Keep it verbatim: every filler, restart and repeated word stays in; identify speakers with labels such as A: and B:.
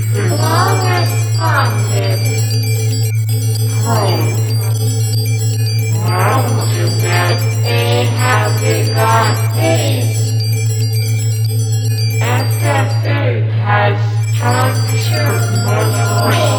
A: Long responded. Home. Home to that they have begun peace. F F A has structured multiple